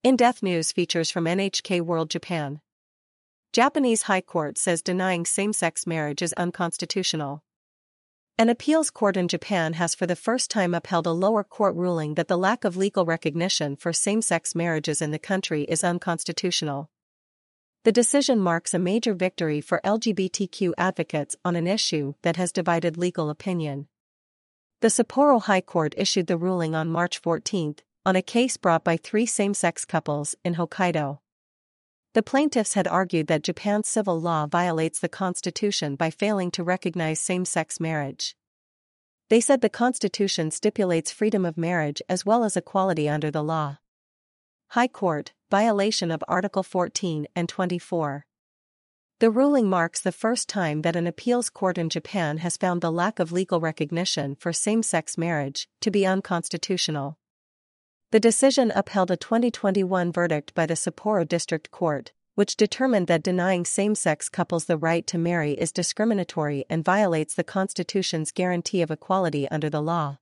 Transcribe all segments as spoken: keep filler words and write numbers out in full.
In-depth news features from N H K World Japan. Japanese High Court says denying same-sex marriage is unconstitutional. An appeals court in Japan has for the first time upheld a lower court ruling that the lack of legal recognition for same-sex marriages in the country is unconstitutional. The decision marks a major victory for L G B T Q advocates on an issue that has divided legal opinion. The Sapporo High Court issued the ruling on March fourteenth, on a case brought by three same-sex couples in Hokkaido. The plaintiffs had argued that Japan's civil law violates the constitution by failing to recognize same-sex marriage. They said the constitution stipulates freedom of marriage as well as equality under the law. High Court, violation of Article fourteen and twenty-four. The ruling marks the first time that an appeals court in Japan has found the lack of legal recognition for same-sex marriage to be unconstitutional. The decision upheld a twenty twenty-one verdict by the Sapporo District Court, which determined that denying same-sex couples the right to marry is discriminatory and violates the Constitution's guarantee of equality under the law.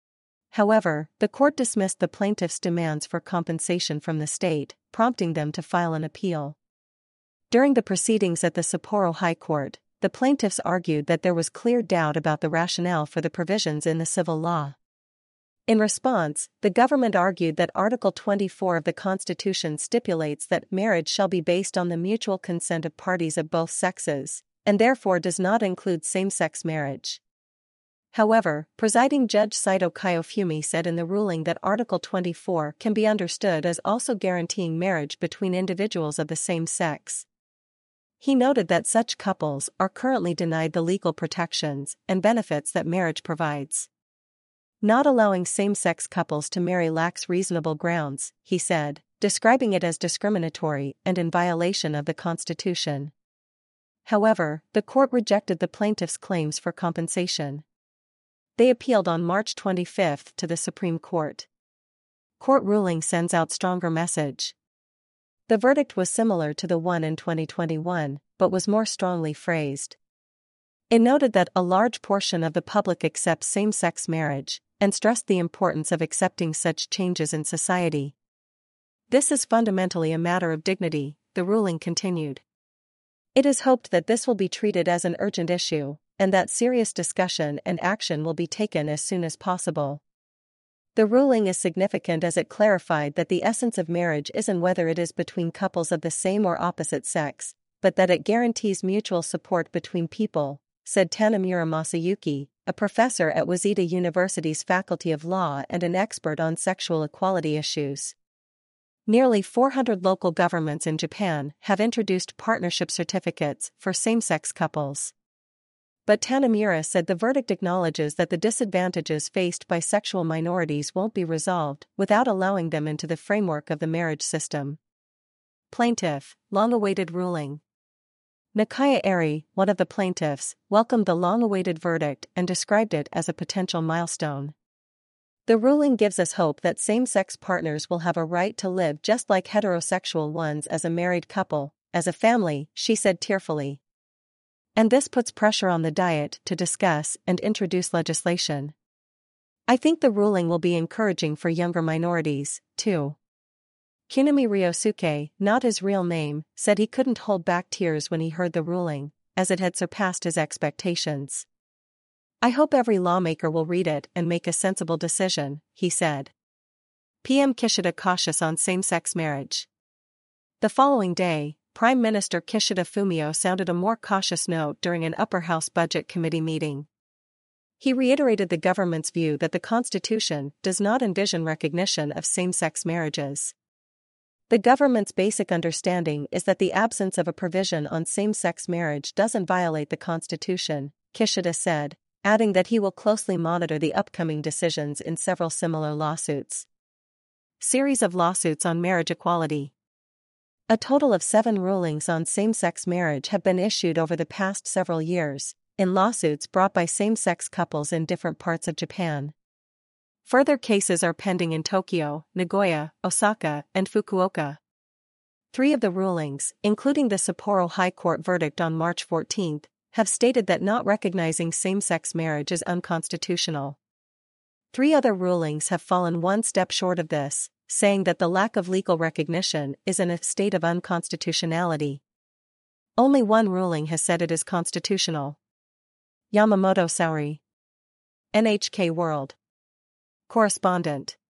However, the court dismissed the plaintiffs' demands for compensation from the state, prompting them to file an appeal. During the proceedings at the Sapporo High Court, the plaintiffs argued that there was clear doubt about the rationale for the provisions in the civil law. In response, the government argued that Article twenty-four of the Constitution stipulates that marriage shall be based on the mutual consent of parties of both sexes, and therefore does not include same-sex marriage. However, presiding Judge Saito Kayofumi said in the ruling that Article twenty-four can be understood as also guaranteeing marriage between individuals of the same sex. He noted that such couples are currently denied the legal protections and benefits that marriage provides. Not allowing same-sex couples to marry lacks reasonable grounds, he said, describing it as discriminatory and in violation of the Constitution. However, the court rejected the plaintiffs' claims for compensation. They appealed on March twenty-fifth to the Supreme Court. Court ruling sends out stronger message. The verdict was similar to the one in twenty twenty-one, but was more strongly phrased. It noted that a large portion of the public accepts same-sex marriage, and stressed the importance of accepting such changes in society. This is fundamentally a matter of dignity, the ruling continued. It is hoped that this will be treated as an urgent issue, and that serious discussion and action will be taken as soon as possible. The ruling is significant as it clarified that the essence of marriage isn't whether it is between couples of the same or opposite sex, but that it guarantees mutual support between people, said Tanamura Masayuki, a professor at Waseda University's Faculty of Law and an expert on sexual equality issues. Nearly four hundred local governments in Japan have introduced partnership certificates for same-sex couples. But Tanamura said the verdict acknowledges that the disadvantages faced by sexual minorities won't be resolved without allowing them into the framework of the marriage system. Plaintiff, long-awaited ruling. Nakaya Eri, one of the plaintiffs, welcomed the long-awaited verdict and described it as a potential milestone. The ruling gives us hope that same-sex partners will have a right to live just like heterosexual ones as a married couple, as a family, she said tearfully. And this puts pressure on the Diet to discuss and introduce legislation. I think the ruling will be encouraging for younger minorities, too. Kunimi Ryosuke, not his real name, said he couldn't hold back tears when he heard the ruling, as it had surpassed his expectations. I hope every lawmaker will read it and make a sensible decision, he said. P M Kishida cautious on same-sex marriage. The following day, Prime Minister Kishida Fumio sounded a more cautious note during an Upper House Budget Committee meeting. He reiterated the government's view that the Constitution does not envision recognition of same-sex marriages. The government's basic understanding is that the absence of a provision on same-sex marriage doesn't violate the Constitution, Kishida said, adding that he will closely monitor the upcoming decisions in several similar lawsuits. Series of lawsuits on marriage equality. A total of seven rulings on same-sex marriage have been issued over the past several years, in lawsuits brought by same-sex couples in different parts of Japan. Further cases are pending in Tokyo, Nagoya, Osaka, and Fukuoka. Three of the rulings, including the Sapporo High Court verdict on March fourteenth, have stated that not recognizing same-sex marriage is unconstitutional. Three other rulings have fallen one step short of this, saying that the lack of legal recognition is in a state of unconstitutionality. Only one ruling has said it is constitutional. Yamamoto Saori. N H K World Correspondent.